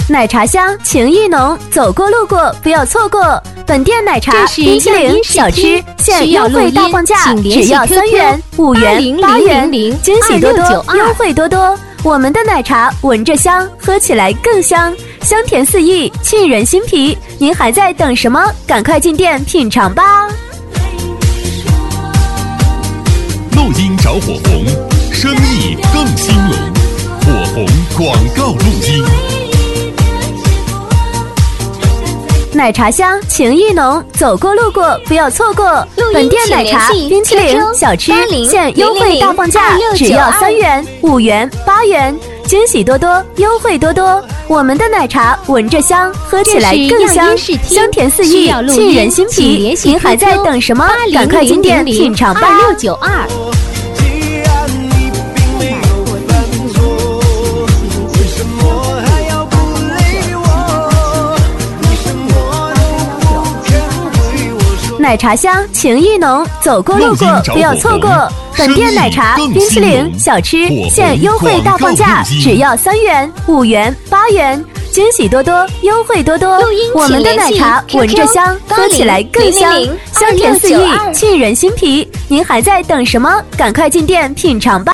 奶茶香，情意浓，走过路过不要错过。本店奶茶、冰淇淋、小吃现优惠大放价，只要3元、5元、8元，惊喜多多，优惠多多。我们的奶茶闻着香，喝起来更香，香甜四溢，沁人心脾。您还在等什么？赶快进店品尝吧！ 录音找火红，生意更兴隆。火红广告录音。 奶茶香，情意浓，走过路过不要错过。本店奶茶、冰淇淋、小吃现优惠大放价，只要3元、5元、8元，惊喜多多，优惠多多。我们的奶茶闻着香，喝起来更香，香甜四溢，沁人心脾。您还在等什么？赶快进店品尝吧！2692。奶茶香，情意浓，走过路过不要错过。本店奶茶、冰淇淋、小吃现优惠大放价，只要3元、5元、8元，惊喜多多，优惠多多。我们的奶茶闻着香，喝起来更香，香甜四溢，沁人心脾。您还在等什么？赶快进店品尝吧！